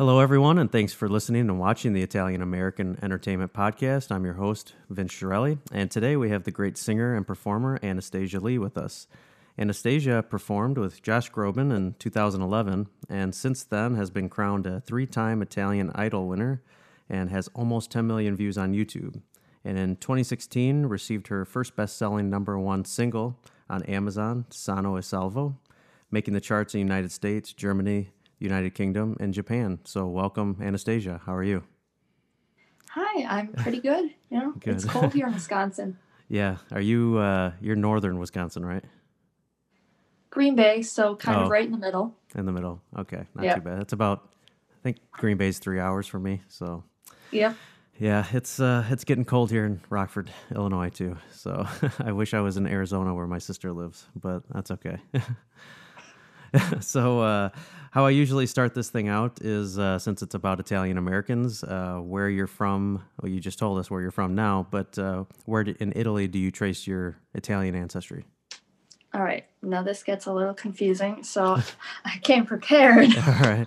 Hello, everyone, and thanks for listening and watching the Italian American Entertainment Podcast. I'm your host, Vince Shirelli, and today we have the great singer and performer Anastasia Lee with us. Anastasia performed with Josh Groban in 2011, and since then has been crowned a three-time Italian Idol winner and has almost 10 million views on YouTube. And in 2016, received her first best-selling number one single on Amazon, Sano e Salvo, making the charts in the United States, Germany, United Kingdom, and Japan. So welcome, Anastasia. How are you? Hi, I'm pretty good. Good. It's cold here in Wisconsin. Yeah. Are you, you're northern Wisconsin, right? Green Bay, so kind of right in the middle. In the middle. Okay. Not Yep. too bad. That's about, I think Green Bay's 3 hours for me. So Yep. yeah, it's getting cold here in Rockford, Illinois too. So I wish I was in Arizona where my sister lives, but that's okay. So how I usually start this thing out is, since it's about Italian Americans, where you're from. Well, you just told us where you're from now, but where in Italy do you trace your Italian ancestry? All right. Now this gets a little confusing, so I came prepared. All right.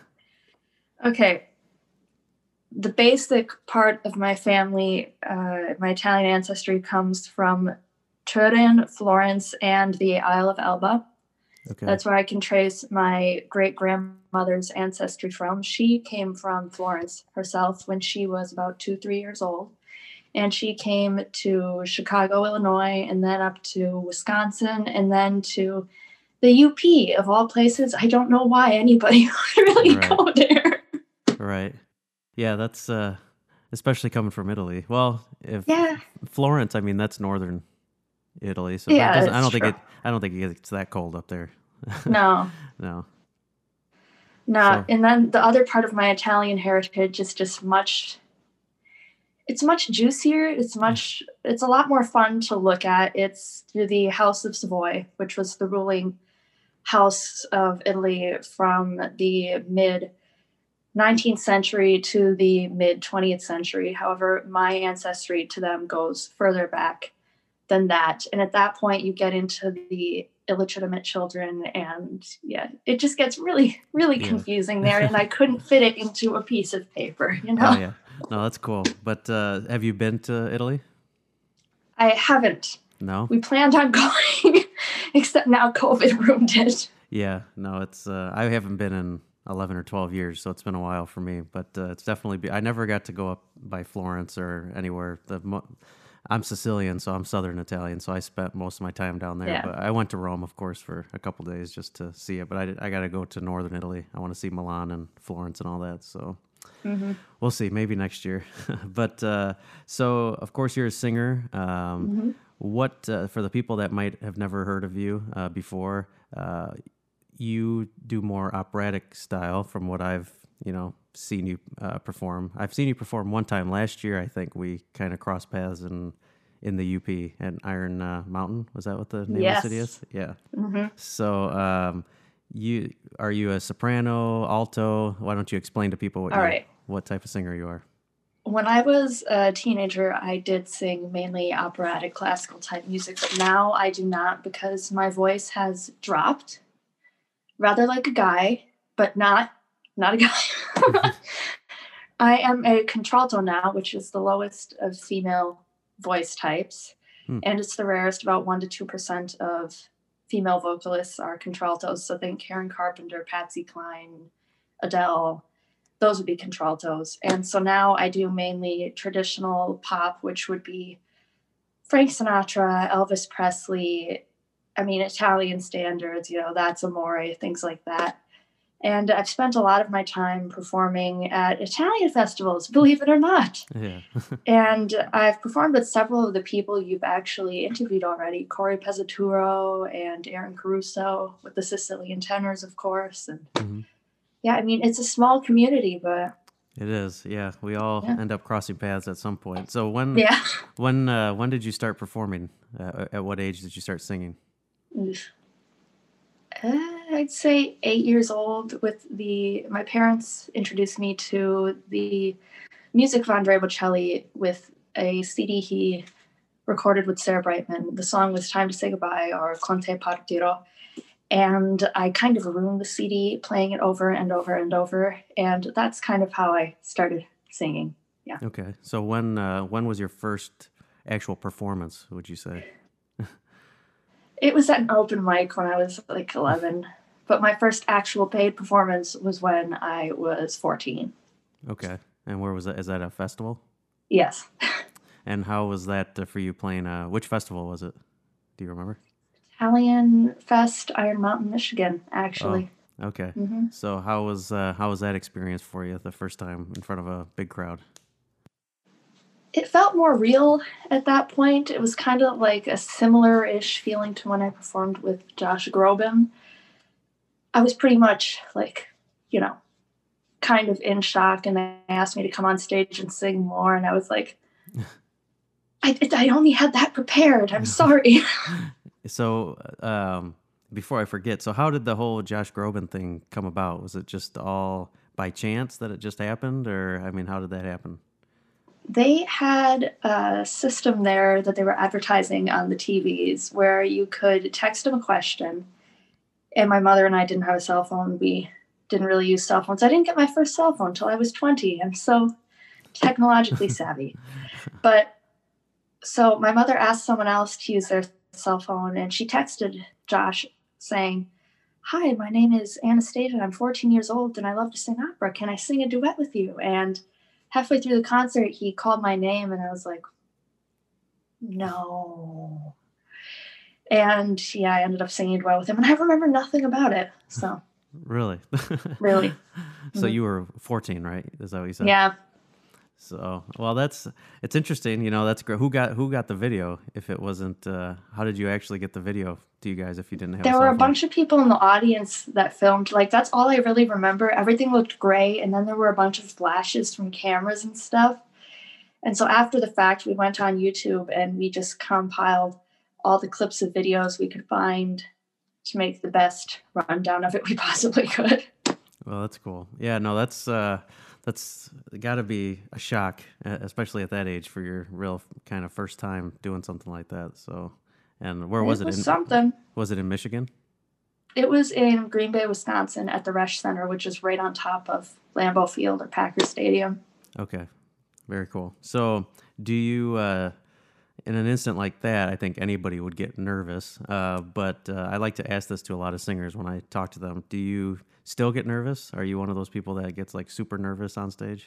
Okay. The basic part of my family, my Italian ancestry, comes from Turin, Florence, and the Isle of Elba. Okay. That's where I can trace my great-grandmother's ancestry from. She came from Florence herself when she was about 2-3 years old. And she came to Chicago, Illinois, and then up to Wisconsin, and then to the UP, of all places. I don't know why anybody would really go there. Right. Yeah, that's especially coming from Italy. Well, if Yeah. Florence, I mean, that's northern Italy, so Yeah, I that's don't think true. I don't think it gets that cold up there. No. No. No. So- And then the other part of my Italian heritage is just it's much juicier. It's a lot more fun to look at. It's through the House of Savoy, which was the ruling house of Italy from the mid 19th century to the mid 20th century. However, my ancestry to them goes further back than that. And at that point, you get into the illegitimate children, and yeah, it just gets really, really confusing there. And I couldn't fit it into a piece of paper, you know? Oh, yeah. No, that's cool. But have you been to Italy? I haven't. No? We planned on going, except now COVID ruined it. Yeah. No, it's I haven't been in 11 or 12 years, so it's been a while for me. But it's definitely I never got to go up by Florence or anywhere. I'm Sicilian, so I'm Southern Italian, so I spent most of my time down there. Yeah. But I went to Rome, of course, for a couple days just to see it. But I got to go to Northern Italy. I want to see Milan and Florence and all that. So we'll see, maybe next year. But so, of course, you're a singer. What for the people that might have never heard of you before, you do more operatic style from what I've seen you perform. I've seen you perform one time last year. I think we kind of crossed paths in the UP at Iron Mountain. Was that what the name of the city is? Yeah. So are you a soprano, alto? Why don't you explain to people what type of singer you are? When I was a teenager, I did sing mainly operatic, classical type music, but now I do not because my voice has dropped, rather like a guy, but not a guy. I am a contralto now, which is the lowest of female voice types, and it's the rarest. About 1% to 2% of female vocalists are contraltos. So think Karen Carpenter, Patsy Cline, Adele. Those would be contraltos. And so now I do mainly traditional pop, which would be Frank Sinatra, Elvis Presley, Italian standards, That's Amore, things like that. And I've spent a lot of my time performing at Italian festivals, believe it or not. Yeah. And I've performed with several of the people you've actually interviewed already, Corey Pezzaturo and Aaron Caruso, with the Sicilian tenors, of course. And yeah, it's a small community, but it is. Yeah, we all end up crossing paths at some point. So when did you start performing? At what age did you start singing? I'd say 8 years old. My parents introduced me to the music of Andrea Bocelli with a CD he recorded with Sarah Brightman. The song was "Time to Say Goodbye" or "Con te partirò," and I kind of ruined the CD playing it over and over and over. And that's kind of how I started singing. Yeah. Okay. So when was your first actual performance, would you say? It was at an open mic when I was like 11, but my first actual paid performance was when I was 14. Okay. And where was that? Is that a festival? Yes. And how was that for you playing? Which festival was it? Do you remember? Italian Fest, Iron Mountain, Michigan, actually. Oh, okay. Mm-hmm. So how was that experience for you the first time in front of a big crowd? It felt more real at that point. It was kind of like a similar-ish feeling to when I performed with Josh Groban. I was pretty much like, kind of in shock, and they asked me to come on stage and sing more, and I was like, I only had that prepared. I'm sorry. So before I forget, so how did the whole Josh Groban thing come about? Was it just all by chance that it just happened, or I mean, how did that happen? They had a system there that they were advertising on the TVs where you could text them a question. And my mother and I didn't have a cell phone. We didn't really use cell phones. I didn't get my first cell phone until I was 20. I'm so technologically savvy. But so my mother asked someone else to use their cell phone, and she texted Josh saying, "Hi, my name is Anastasia. I'm 14 years old and I love to sing opera. Can I sing a duet with you?" And halfway through the concert, he called my name, and I was like, no. And yeah, I ended up singing a duet with him, and I remember nothing about it. So Really? really. So you were 14, right? Is that what you said? Yeah. So, well, it's interesting. That's great. Who got the video? If it wasn't, how did you actually get the video to you guys if you didn't have? There were a bunch of people in the audience that filmed. Like, that's all I really remember. Everything looked gray, and then there were a bunch of flashes from cameras and stuff. And so after the fact, we went on YouTube and we just compiled all the clips of videos we could find to make the best rundown of it we possibly could. Well, that's cool. Yeah, no, that's got to be a shock, especially at that age for your real kind of first time doing something like that. So, and where was it? Something. Was it in Michigan? It was in Green Bay, Wisconsin at the Resch Center, which is right on top of Lambeau Field or Packer Stadium. Okay. Very cool. So do you, in an instant like that, I think anybody would get nervous, but I like to ask this to a lot of singers when I talk to them. Do you still get nervous? Are you one of those people that gets like super nervous on stage?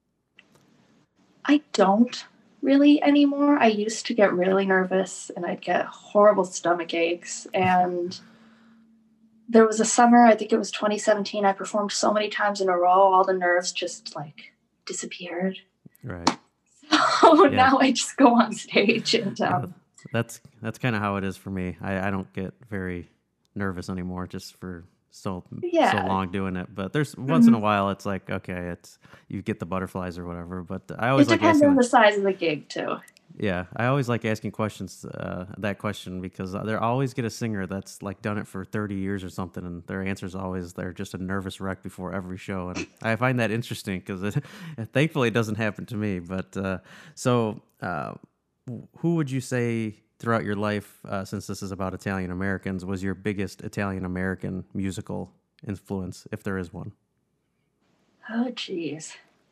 I don't really anymore. I used to get really nervous and I'd get horrible stomach aches. And there was a summer, I think it was 2017, I performed so many times in a row, all the nerves just like disappeared. Right. So now I just go on stage and that's kind of how it is for me. I don't get very nervous anymore just for so long doing it. But there's once in a while it's like, okay, you get the butterflies or whatever. But I always it depends on the size of the gig too. Yeah, I always like asking questions, that question, because they always get a singer that's like done it for 30 years or something, and their answer's always they're just a nervous wreck before every show, and I find that interesting because thankfully it doesn't happen to me. But so, who would you say throughout your life, since this is about Italian Americans, was your biggest Italian American musical influence, if there is one? Oh, jeez.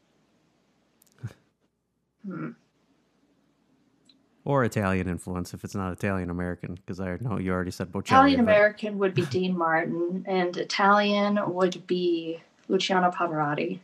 Or Italian influence if it's not Italian American, because I know you already said Bocelli. Italian American would be Dean Martin, and Italian would be Luciano Pavarotti.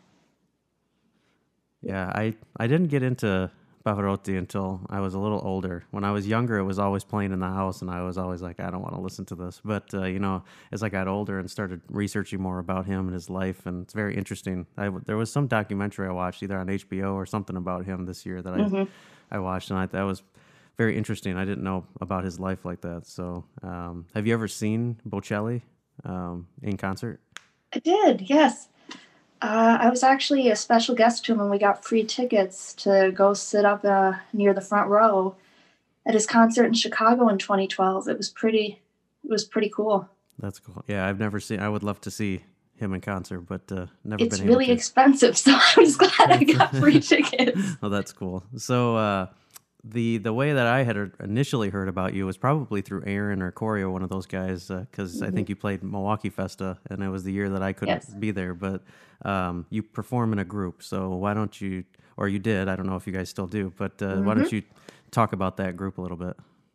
Yeah, I didn't get into Pavarotti until I was a little older. When I was younger, it was always playing in the house, and I was always like, I don't want to listen to this. But, as I got older and started researching more about him and his life, and it's very interesting. There was some documentary I watched, either on HBO or something about him this year that I watched, and that was very interesting. I didn't know about his life like that. So, have you ever seen Bocelli in concert? I did, yes. I was actually a special guest to him, and we got free tickets to go sit up near the front row at his concert in Chicago in 2012. It was pretty cool. That's cool. Yeah, I've never seen. I would love to see him in concert, but never. It's really expensive, so I was glad I got free tickets. Oh, that's cool. So, the way that I had initially heard about you was probably through Aaron or Corey or one of those guys, because I Hmm. think you played Milwaukee Festa, and it was the year that I Yes. couldn't be there. But you perform in a group, so why don't you, or you did? I don't know if you guys still do, but why don't Hmm. you talk about that group a little bit?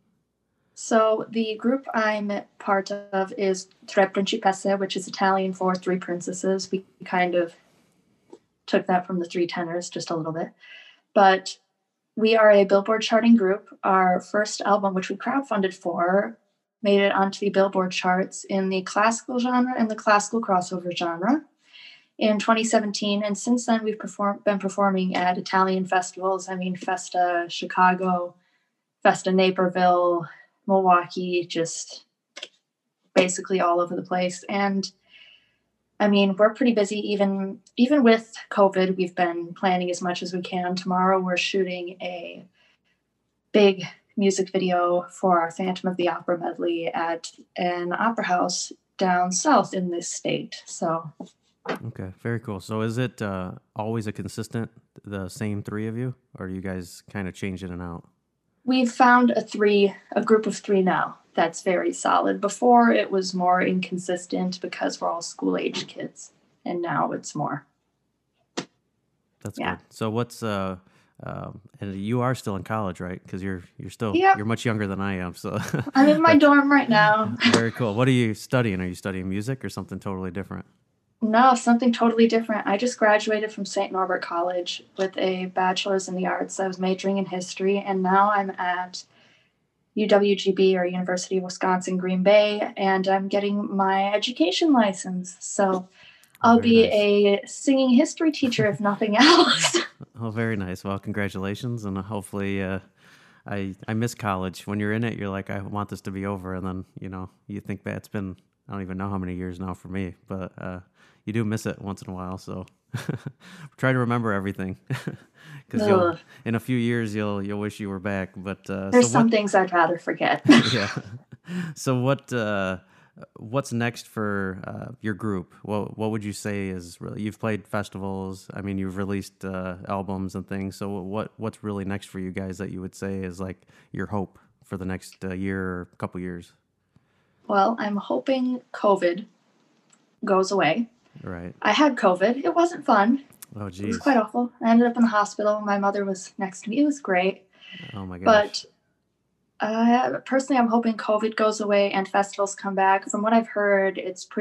So the group I'm part of is Tre Principesse, which is Italian for Three Princesses. We kind of took that from the Three Tenors just a little bit. But we are a Billboard charting group. Our first album, which we crowdfunded for, made it onto the Billboard charts in the classical genre and the classical crossover genre in 2017. And since then, we've been performing at Italian festivals. I mean, Festa Chicago, Festa Naperville, Milwaukee, just basically all over the place. And I mean, we're pretty busy even with COVID. We've been planning as much as we can. Tomorrow, we're shooting a big music video for our Phantom of the Opera medley at an opera house down south in this state. So, Okay, very cool. So is it always a consistent, the same three of you, or do you guys kind of change in and out? we've found a group of three now. That's very solid. Before it was more inconsistent because we're all school age kids, and now it's more. That's Yeah. good. So what's and you are still in college, right? Because you're still Yep. you're much younger than I am. So I'm in my that's dorm right now. very cool. What are you studying? Are you studying music or something totally different? No, something totally different. I just graduated from St. Norbert College with a bachelor's in the arts. I was majoring in history, and now I'm at UWGB, or University of Wisconsin Green Bay, and I'm getting my education license. So Oh, I'll very be nice. a singing history teacher if nothing else. Oh, very nice. Well, congratulations, and hopefully, I miss college. When you're in it, you're like, I want this to be over, and then you think that it's been, I don't even know how many years now for me, but you do miss it once in a while. So try to remember everything, because you'll Ugh. in a few years you'll wish you were back. But so There's some what? things I'd rather forget. Yeah. So what's next for your group? What would you say is really, you've played festivals. I mean, you've released albums and things. So what's really next for you guys that you would say is like your hope for the next year or couple years? Well, I'm hoping COVID goes away. Right. I had COVID. It wasn't fun. Oh, It was geez. quite awful. I ended up in the hospital. My mother was next to me. It was great. Oh my gosh. But personally, I'm hoping COVID goes away and festivals come back. From what I've heard,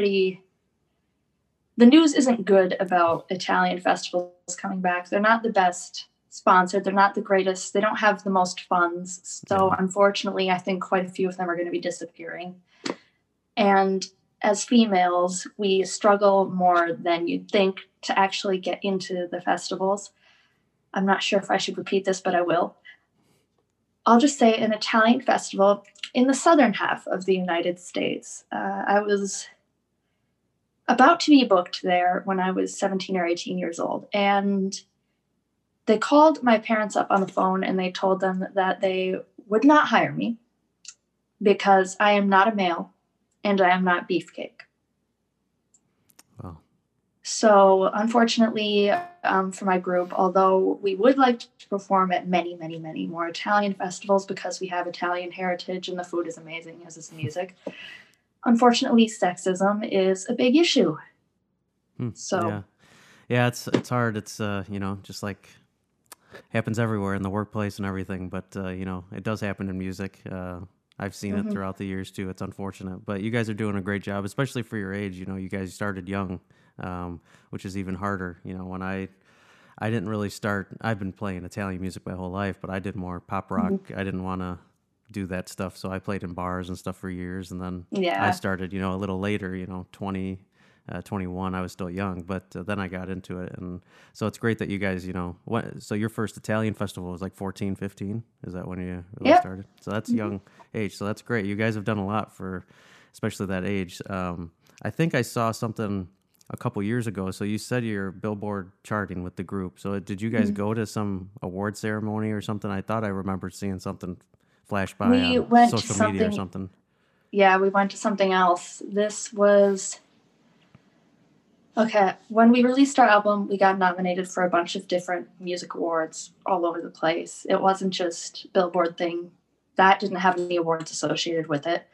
the news isn't good about Italian festivals coming back. They're not the best sponsored. They're not the greatest. They don't have the most funds. So, Yeah. unfortunately, I think quite a few of them are going to be disappearing. And as females, we struggle more than you'd think to actually get into the festivals. I'm not sure if I should repeat this, but I will. I'll just say an Italian festival in the southern half of the United States. I was about to be booked there when I was 17 or 18 years old. And they called my parents up on the phone and they told them that they would not hire me because I am not a male and I am not beefcake. Well, So, unfortunately, for my group, although we would like to perform at many, many, many more Italian festivals because we have Italian heritage and the food is amazing, as is the music, unfortunately, sexism is a big issue. So, yeah. Yeah, it's hard. It's just like happens everywhere in the workplace and everything, but it does happen in music. I've seen it mhm. throughout the years too. It's unfortunate, but you guys are doing a great job, especially for your age. You guys started young, which is even harder. When I didn't really start. I've been playing Italian music my whole life, but I did more pop rock. Mhm. I didn't want to do that stuff, so I played in bars and stuff for years, and then I Yeah. started, a little later. 21. I was still young, but then I got into it, and so it's great that you guys, so your first Italian festival was like 14, 15. Is that when you really Yep. started? So that's a Mhm. young age. So that's great. You guys have done a lot for, especially that age. I think I saw something a couple years ago. So you said you're Billboard charting with the group. So did you guys Mhm. go to some award ceremony or something? I thought I remembered seeing something flash by We on went to social media or something, something. yeah, we went to something else. This was Okay, when we released our album, we got nominated for a bunch of different music awards all over the place. It wasn't just Billboard thing. That didn't have any awards associated with it.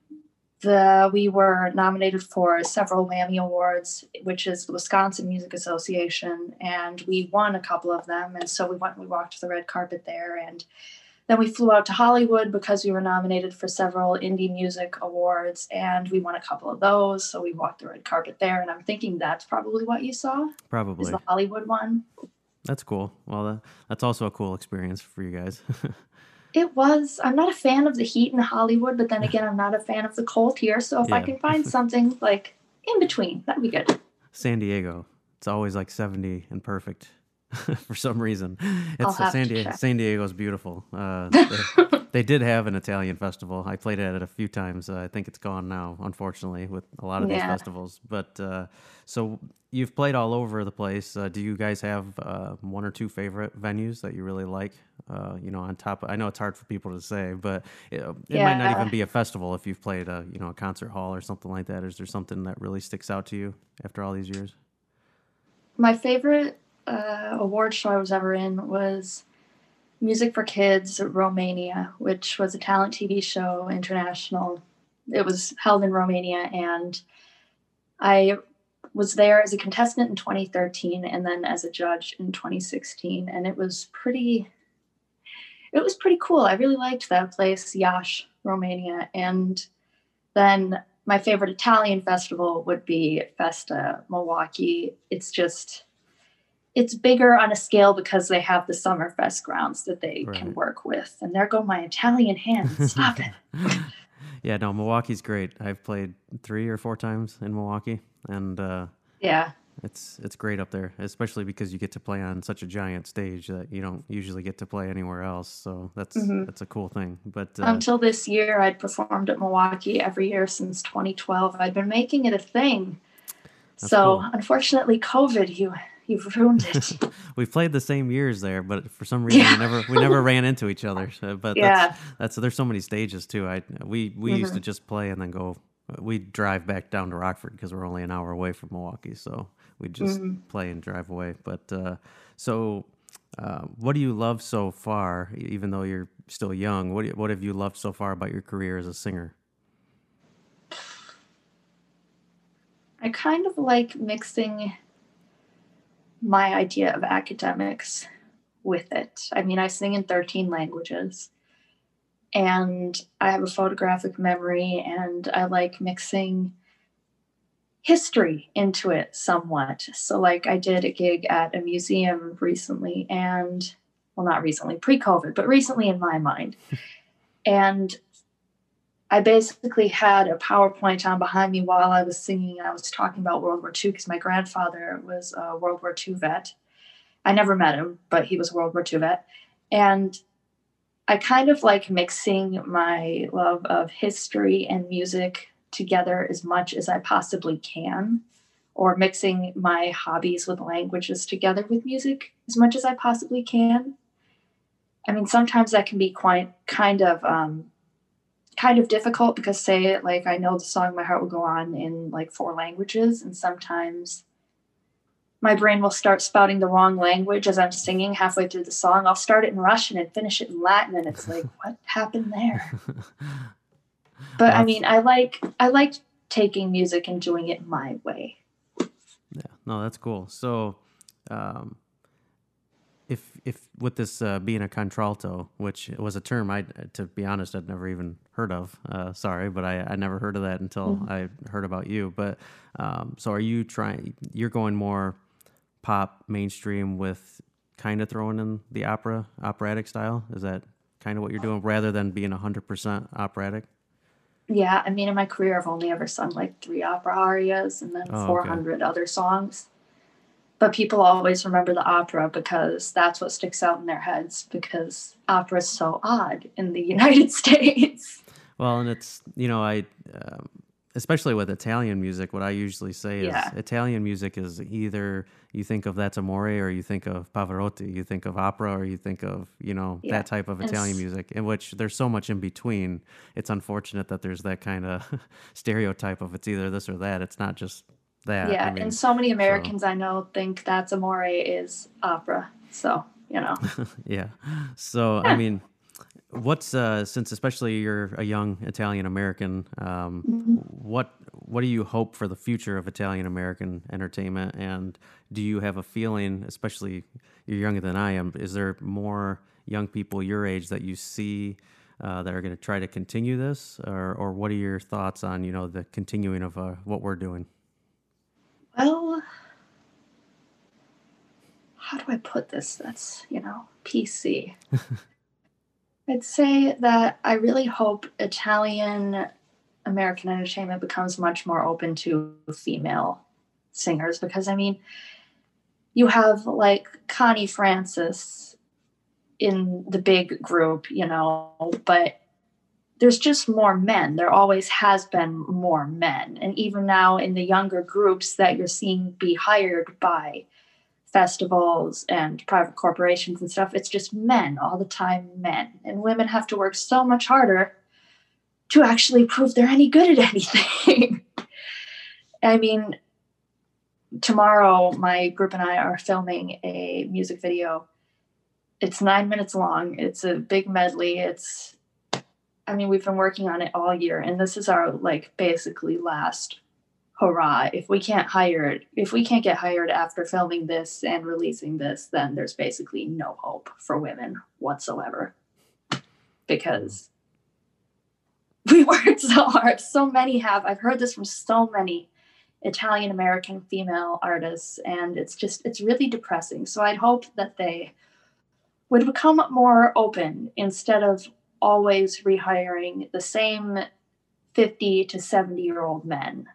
We were nominated for several WAMI Awards, which is the Wisconsin Music Association, and we won a couple of them. And so we went and we walked the red carpet there. And then we flew out to Hollywood because we were nominated for several indie music awards, and we won a couple of those. So we walked the red carpet there, and I'm thinking that's probably what you saw. Probably. Is the Hollywood one. That's cool. Well, that's also a cool experience for you guys. It was. I'm not a fan of the heat in Hollywood, but then again, I'm not a fan of the cold here. So if I can find something like in between, that'd be good. San Diego. It's always like 70 and perfect. For some reason, San Diego's beautiful. They did have an Italian festival. I played at it a few times. I think it's gone now, unfortunately, with a lot of these festivals. But so you've played all over the place. Do you guys have one or two favorite venues that you really like? On top of, I know it's hard for people to say, but it might not even be a festival if you've played a concert hall or something like that. Is there something that really sticks out to you after all these years? My favorite award show I was ever in was Music for Kids Romania, which was a talent TV show, international. It was held in Romania, and I was there as a contestant in 2013 and then as a judge in 2016, and it was pretty cool. I really liked that place, Iași, Romania. And then my favorite Italian festival would be Festa Milwaukee. It's bigger on a scale because they have the Summerfest grounds that they can work with. And there go my Italian hands. Stop it. Yeah, no, Milwaukee's great. I've played 3 or 4 times in Milwaukee, and it's great up there, especially because you get to play on such a giant stage that you don't usually get to play anywhere else. So that's a cool thing. But until this year, I'd performed at Milwaukee every year since 2012. I'd been making it a thing. That's so cool. Unfortunately, COVID, you've ruined it. We've played the same years there, but for some reason we never ran into each other. So, but that's there's so many stages too. We used to just play and then go. We'd drive back down to Rockford because we're only an hour away from Milwaukee, so we'd just play and drive away. But what do you love so far? Even though you're still young, what have you loved so far about your career as a singer? I kind of like mixing my idea of academics with it. I mean, I sing in 13 languages, and I have a photographic memory, and I like mixing history into it somewhat. So like I did a gig at a museum recently, and well, not recently, pre-COVID, but recently in my mind. And I basically had a PowerPoint on behind me while I was singing. I was talking about World War II because my grandfather was a World War II vet. I never met him, but he was a World War II vet. And I kind of like mixing my love of history and music together as much as I possibly can, or mixing my hobbies with languages together with music as much as I possibly can. I mean, sometimes that can be kind of difficult because, say, like, I know the song My Heart Will Go On in like 4 languages, and sometimes my brain will start spouting the wrong language as I'm singing halfway through the song. I'll start it in Russian and finish it in Latin, and it's like, what happened there? But I mean, I like taking music and doing it my way. Yeah, no, that's cool. So, if with this being a contralto, which was a term to be honest, I'd never even heard of. Sorry, but I never heard of that until I heard about you. But so you're going more pop mainstream with kind of throwing in the operatic style? Is that kind of what you're doing rather than being 100% operatic? Yeah, I mean, in my career, I've only ever sung like 3 opera arias and then 400 other songs. But people always remember the opera because that's what sticks out in their heads, because opera is so odd in the United States. Well, and it's, especially with Italian music, what I usually say is Italian music is either you think of That's Amore or you think of Pavarotti, you think of opera or you think of, that type of Italian music, in which there's so much in between. It's unfortunate that there's that kind of stereotype of it's either this or that. It's not just, that. I Yeah, and mean, so many so Americans I know think that's Amore is opera. So, yeah. So I yeah. mean, what's since especially you're a young Italian American, Mhm. what do you hope for the future of Italian American entertainment? And do you have a feeling, especially you're younger than I am, is there more young people your age that you see that are going to try to continue this, or what are your thoughts on the continuing of what we're doing? Well, how do I put this? That's, PC. I'd say that I really hope Italian American entertainment becomes much more open to female singers because, I mean, you have like Connie Francis in the big group, but there's just more men. There always has been more men. And even now in the younger groups that you're seeing be hired by festivals and private corporations and stuff, it's just men all the time, men. And women have to work so much harder to actually prove they're any good at anything. I mean, tomorrow my group and I are filming a music video. It's 9 minutes long. It's a big medley. We've been working on it all year, and this is our like basically last hurrah. If we can't get hired after filming this and releasing this, then there's basically no hope for women whatsoever. Because we worked so hard. So many have. I've heard this from so many Italian American female artists, and it's really depressing. So I'd hope that they would become more open instead of always rehiring the same 50 to 70-year-old men.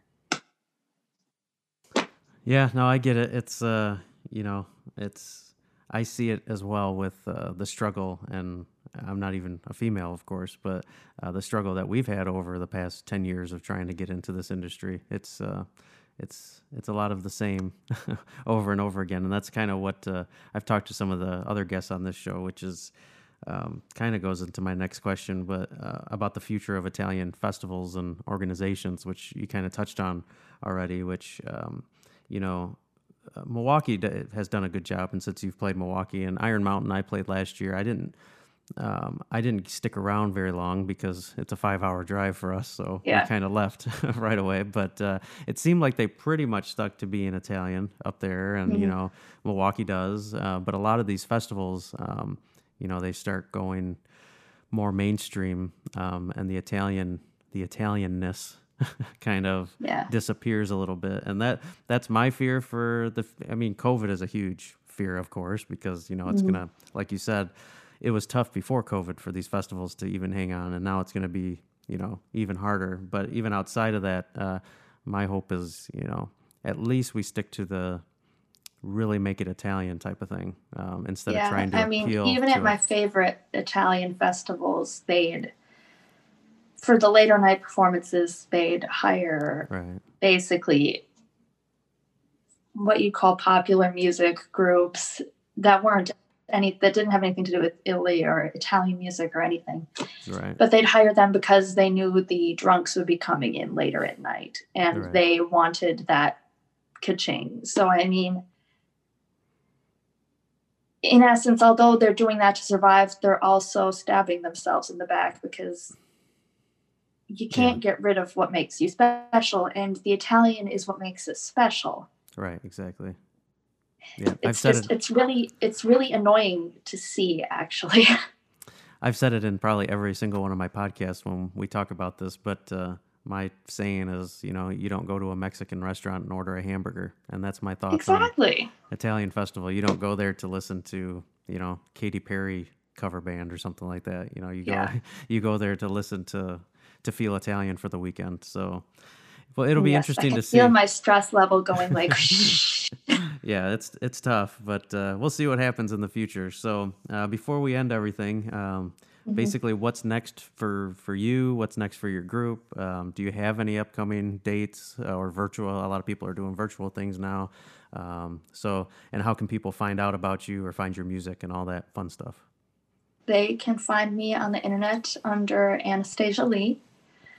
Yeah, no, I get it. It's it's I see it as well with the struggle, and I'm not even a female, of course, but the struggle that we've had over the past 10 years of trying to get into this industry. It's a lot of the same over and over again, and that's kind of what I've talked to some of the other guests on this show, which is kind of goes into my next question, but about the future of Italian festivals and organizations, which you kind of touched on already, which you know, Milwaukee has done a good job, and since you've played Milwaukee and Iron Mountain, I played last year. I didn't stick around very long because it's a 5-hour drive for us, so we Yeah. kind of left right away. But it seemed like they pretty much stuck to being Italian up there, and Mm-hmm. Milwaukee does. But a lot of these festivals, they start going more mainstream, and the Italianness kind of Yeah. disappears a little bit, and that's my fear for COVID is a huge fear, of course, because it's Mm-hmm. gonna, like you said, it was tough before COVID for these festivals to even hang on, and now it's gonna be even harder. But even outside of that, my hope is at least we stick to the really make it Italian type of thing, instead of Yeah. trying to appeal Even at to a my favorite Italian festivals, for the later night performances, they'd hire right. basically what you call popular music groups that that didn't have anything to do with Italy or Italian music or anything. Right. But they'd hire them because they knew the drunks would be coming in later at night, and Right. they wanted that ka-ching. So in essence, although they're doing that to survive, they're also stabbing themselves in the back because you Yeah. can't get rid of what makes you special, and the Italian is what makes it special. Right. Exactly. Yeah. It's really annoying to see, actually. I've said it in probably every single one of my podcasts when we talk about this, but my saying is, you don't go to a Mexican restaurant and order a hamburger, and that's my thoughts on Exactly. Italian festival. You don't go there to listen to, Katy Perry cover band or something like that. You go Yeah. you go there to listen to feel Italian for the weekend. So, well, it'll be Yes, I interesting can to feel see. my stress level going like. Yeah, it's tough, but we'll see what happens in the future. So before we end everything, Mhm. basically, what's next for you? What's next for your group? Do you have any upcoming dates or virtual? A lot of people are doing virtual things now. And how can people find out about you or find your music and all that fun stuff? They can find me on the internet under Anastasia Lee.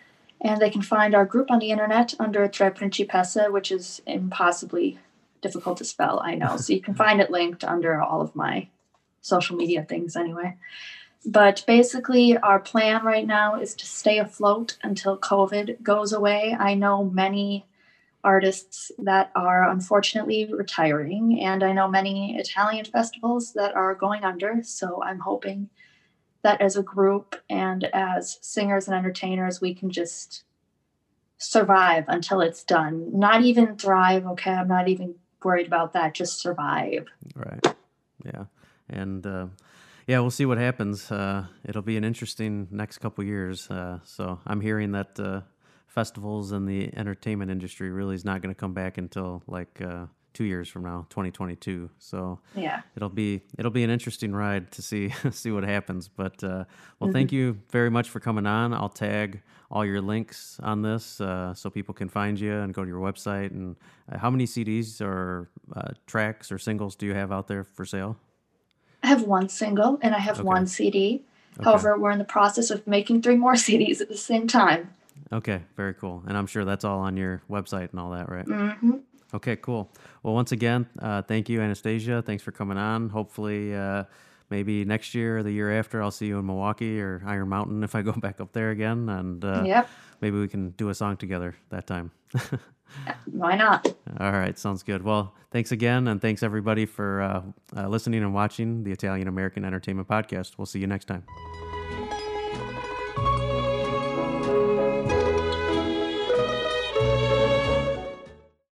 And they can find our group on the internet under Tre Principesse, which is impossibly difficult to spell, I know. So you can find it linked under all of my social media things anyway. But basically, our plan right now is to stay afloat until COVID goes away. I know many artists that are unfortunately retiring, and I know many Italian festivals that are going under. So I'm hoping that as a group and as singers and entertainers, we can just survive until it's done. Not even thrive, okay? I'm not even worried about that. Just survive. Right. Yeah. And yeah, we'll see what happens. It'll be an interesting next couple years. So I'm hearing that festivals and the entertainment industry really is not going to come back until like 2 years from now, 2022. So Yeah. it'll be an interesting ride to see see what happens. But well, thank you very much for coming on. I'll tag all your links on this so people can find you and go to your website. And how many CDs or tracks or singles do you have out there for sale? I have one single and I have one CD. Okay. However, we're in the process of making 3 more CDs at the same time. Okay, very cool. And I'm sure that's all on your website and all that, right? Mm-hmm. Okay, cool. Well, once again, thank you, Anastasia. Thanks for coming on. Hopefully, maybe next year or the year after, I'll see you in Milwaukee or Iron Mountain if I go back up there again. And Yep. maybe we can do a song together that time. Why not? All right, sounds good. Well, thanks again. And thanks, everybody, for listening and watching the Italian American Entertainment Podcast. We'll see you next time.